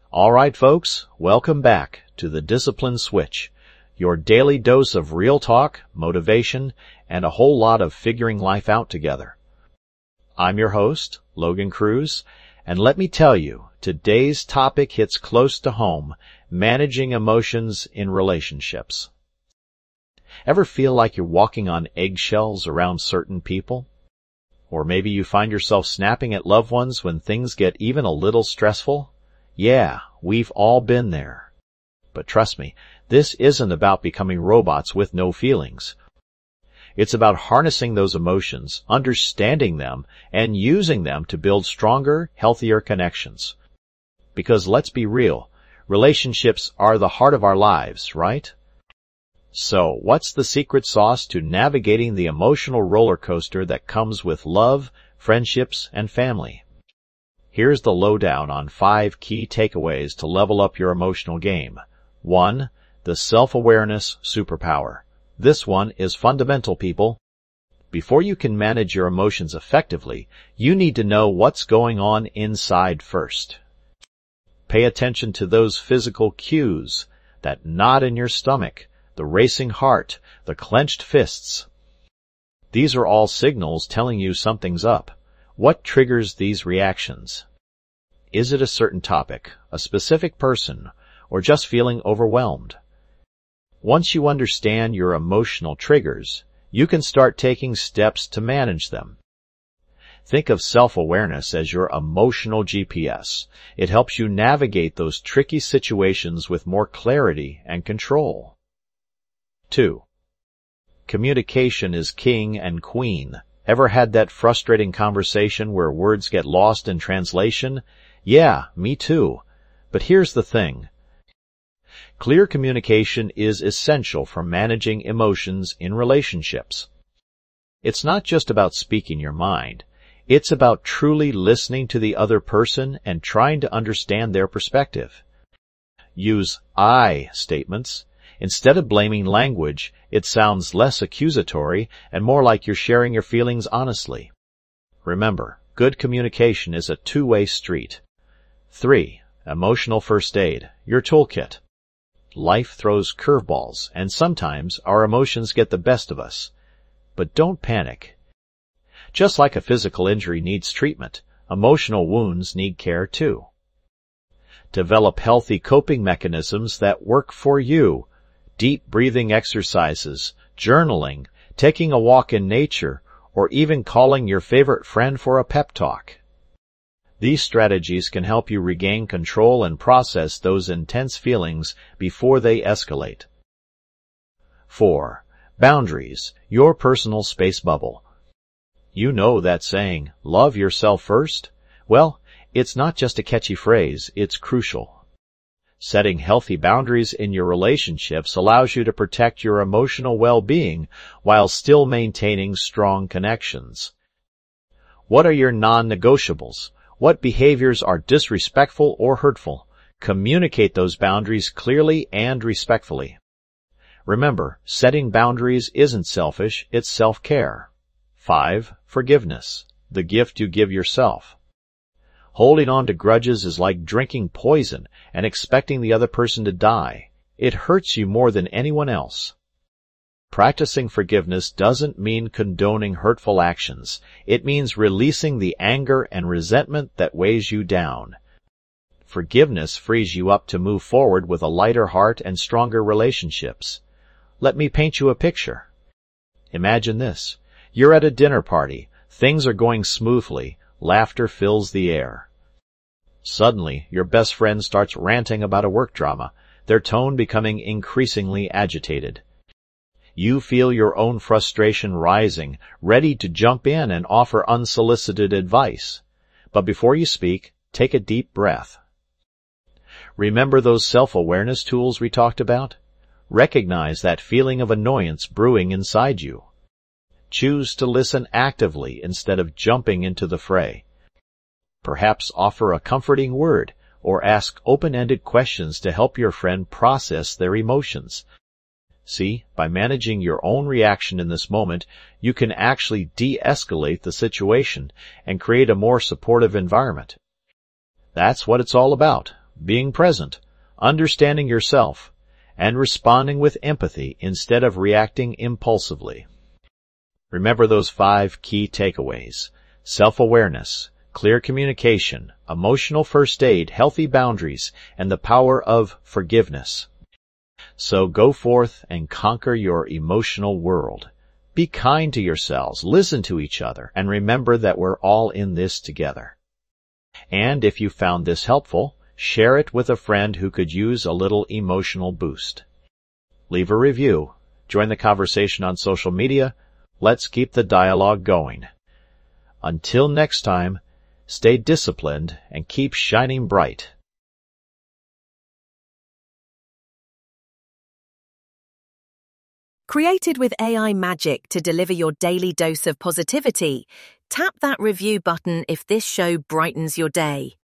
All right, folks, welcome back to the Discipline Switch, your daily dose of real talk, motivation, and a whole lot of figuring life out together. I'm your host, Logan Cruz, and let me tell you, today's topic hits close to home, managing emotions in relationships. Ever feel like you're walking on eggshells around certain people? Or maybe you find yourself snapping at loved ones when things get even a little stressful? Yeah, we've all been there. But trust me, this isn't about becoming robots with no feelings. It's about harnessing those emotions, understanding them, and using them to build stronger, healthier connections. Because let's be real, relationships are the heart of our lives, right? So, what's the secret sauce to navigating the emotional roller coaster that comes with love, friendships, and family? Here's the lowdown on 5 key takeaways to level up your emotional game. 1. The self-awareness superpower. This one is fundamental, people. Before you can manage your emotions effectively, you need to know what's going on inside first. Pay attention to those physical cues, that knot in your stomach, the racing heart, the clenched fists. These are all signals telling you something's up. What triggers these reactions? Is it a certain topic, a specific person, or just feeling overwhelmed? Once you understand your emotional triggers, you can start taking steps to manage them. Think of self-awareness as your emotional GPS. It helps you navigate those tricky situations with more clarity and control. 2. Communication is king and queen. Ever had that frustrating conversation where words get lost in translation? Yeah, me too. But here's the thing. Clear communication is essential for managing emotions in relationships. It's not just about speaking your mind. It's about truly listening to the other person and trying to understand their perspective. Use I statements. Instead of blaming language, it sounds less accusatory and more like you're sharing your feelings honestly. Remember, good communication is a two-way street. 3. Emotional first aid, your toolkit. Life throws curveballs, and sometimes our emotions get the best of us. But don't panic. Just like a physical injury needs treatment, emotional wounds need care too. Develop healthy coping mechanisms that work for you. Deep breathing exercises, journaling, taking a walk in nature, or even calling your favorite friend for a pep talk. These strategies can help you regain control and process those intense feelings before they escalate. 4. Boundaries, your personal space bubble. You know that saying, love yourself first? Well, it's not just a catchy phrase, it's crucial. Setting healthy boundaries in your relationships allows you to protect your emotional well-being while still maintaining strong connections. What are your non-negotiables? What behaviors are disrespectful or hurtful? Communicate those boundaries clearly and respectfully. Remember, setting boundaries isn't selfish, it's self-care. 5. Forgiveness, the gift you give yourself. Holding on to grudges is like drinking poison and expecting the other person to die. It hurts you more than anyone else. Practicing forgiveness doesn't mean condoning hurtful actions. It means releasing the anger and resentment that weighs you down. Forgiveness frees you up to move forward with a lighter heart and stronger relationships. Let me paint you a picture. Imagine this. You're at a dinner party. Things are going smoothly. Laughter fills the air. Suddenly, your best friend starts ranting about a work drama, their tone becoming increasingly agitated. You feel your own frustration rising, ready to jump in and offer unsolicited advice. But before you speak, take a deep breath. Remember those self-awareness tools we talked about? Recognize that feeling of annoyance brewing inside you. Choose to listen actively instead of jumping into the fray. Perhaps offer a comforting word or ask open-ended questions to help your friend process their emotions. See, by managing your own reaction in this moment, you can actually de-escalate the situation and create a more supportive environment. That's what it's all about, being present, understanding yourself, and responding with empathy instead of reacting impulsively. Remember those 5 key takeaways: self-awareness, clear communication, emotional first aid, healthy boundaries, and the power of forgiveness. So go forth and conquer your emotional world. Be kind to yourselves, listen to each other, and remember that we're all in this together. And if you found this helpful, share it with a friend who could use a little emotional boost. Leave a review, join the conversation on social media. Let's keep the dialogue going. Until next time, stay disciplined and keep shining bright. Created with AI magic to deliver your daily dose of positivity, tap that review button if this show brightens your day.